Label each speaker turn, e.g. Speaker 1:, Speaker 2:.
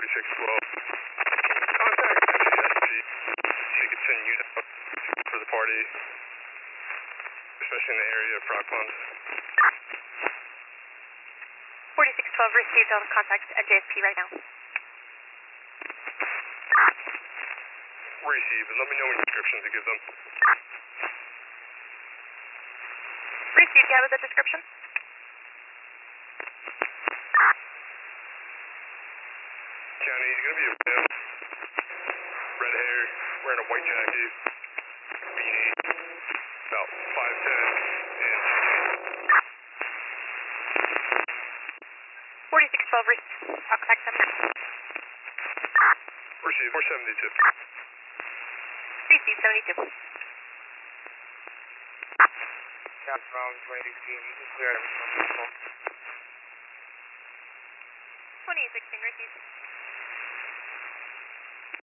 Speaker 1: 4612. Contact NJSP to continue for the party, especially in the area of Frog Pond.
Speaker 2: 4612 received all the contacts at JSP right now.
Speaker 1: Receive, and let me know what description to give them.
Speaker 2: Received, yeah, with the description.
Speaker 1: County, he's gonna be a male, red hair, wearing a white jacket, beanie, about 5'10", and
Speaker 2: 4612 contact them now.
Speaker 1: receive, 472.
Speaker 2: Received 72.
Speaker 3: Cat from 2016, you can clear everything on the phone.
Speaker 2: 2816 received.